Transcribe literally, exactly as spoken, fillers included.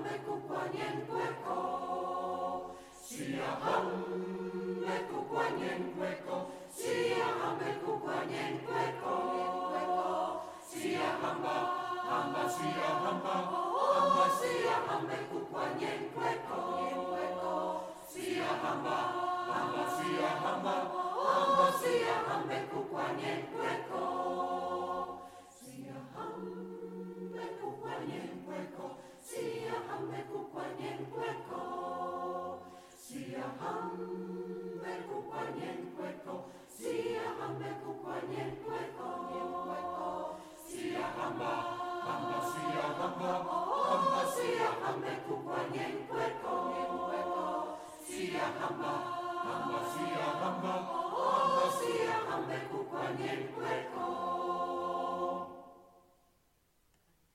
hambe kukwanyen kweko. Sia hambe kukwanyen kweko. Sia hambe kukwanyen kweko. Sia hamba, hamba sia hamba. Hamba sia hambe kukwanyen kweko. Sia hamba, hamba sia hamba. Hamba sia hambe kukwanyen kweko. Sia hambe kukwanyen kweko. Sia hambe kukwanyen kweko. Sia hambe kukwanyen kweko. Sia hambe kukwanyen kweko. Sia hamba, hamba sia hamba. Hamba sia hambe kukwanyen kweko. Sia hamba, hamba sia hamba. Hamba sia hambe kukwanyen kweko.